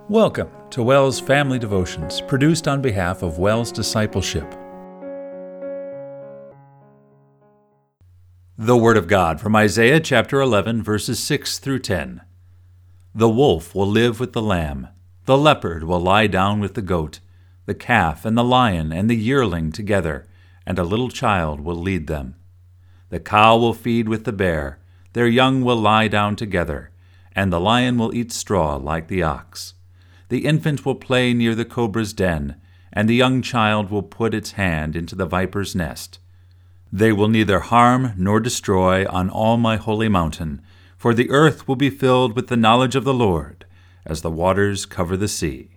Welcome to WELS Family Devotions, produced on behalf of WELS Discipleship. The Word of God from Isaiah chapter 11, verses 6 through 10. The wolf will live with the lamb, the leopard will lie down with the goat, the calf and the lion and the yearling together, and a little child will lead them. The cow will feed with the bear, their young will lie down together, and the lion will eat straw like the ox. The infant will play near the cobra's den, and the young child will put its hand into the viper's nest. They will neither harm nor destroy on all my holy mountain, for the earth will be filled with the knowledge of the Lord, as the waters cover the sea.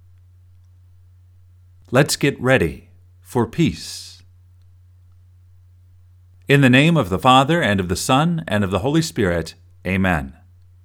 Let's get ready for peace. In the name of the Father, and of the Son, and of the Holy Spirit, Amen.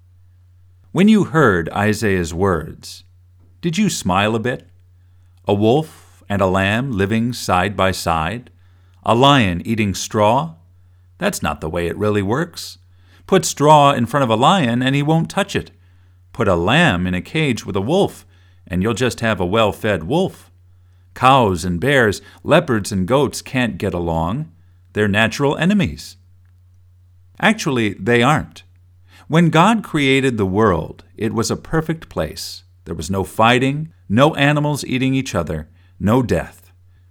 When you heard Isaiah's words, did you smile a bit? A wolf and a lamb living side by side? A lion eating straw? That's not the way it really works. Put straw in front of a lion and he won't touch it. Put a lamb in a cage with a wolf and you'll just have a well-fed wolf. Cows and bears, leopards and goats can't get along. They're natural enemies. Actually, they aren't. When God created the world, it was a perfect place. There was no fighting, no animals eating each other, no death.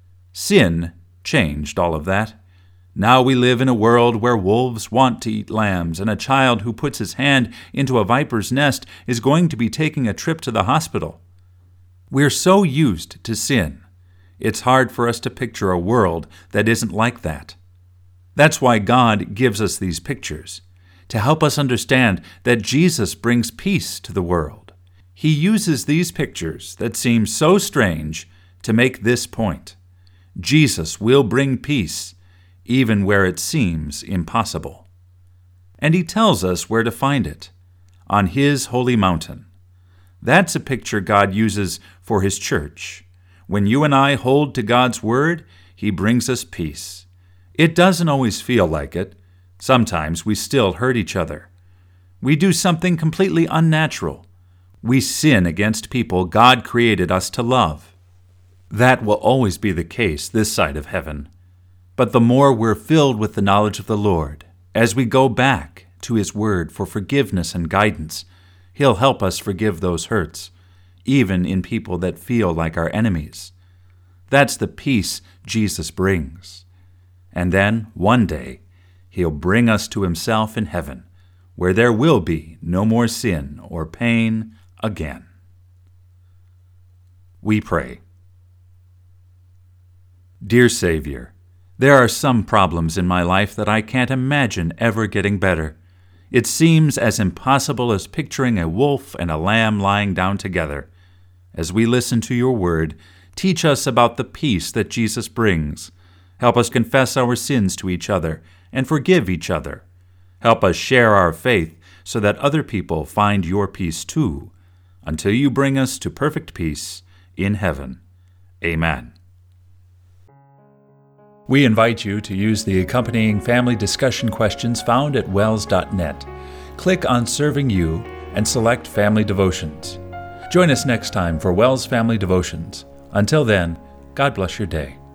Sin changed all of that. Now we live in a world where wolves want to eat lambs, and a child who puts his hand into a viper's nest is going to be taking a trip to the hospital. We're so used to sin, it's hard for us to picture a world that isn't like that. That's why God gives us these pictures, to help us understand that Jesus brings peace to the world. He uses these pictures that seem so strange to make this point. Jesus will bring peace, even where it seems impossible. And he tells us where to find it, on his holy mountain. That's a picture God uses for his church. When you and I hold to God's word, he brings us peace. It doesn't always feel like it. Sometimes we still hurt each other. We do something completely unnatural. We sin against people God created us to love. That will always be the case this side of heaven. But the more we're filled with the knowledge of the Lord, as we go back to his word for forgiveness and guidance, he'll help us forgive those hurts, even in people that feel like our enemies. That's the peace Jesus brings. And then, one day, he'll bring us to himself in heaven, where there will be no more sin or pain again. We pray. Dear Savior, there are some problems in my life that I can't imagine ever getting better. It seems as impossible as picturing a wolf and a lamb lying down together. As we listen to your word, teach us about the peace that Jesus brings. Help us confess our sins to each other and forgive each other. Help us share our faith so that other people find your peace too, until you bring us to perfect peace in heaven. Amen. We invite you to use the accompanying family discussion questions found at wels.net. Click on Serving You and select Family Devotions. Join us next time for WELS Family Devotions. Until then, God bless your day.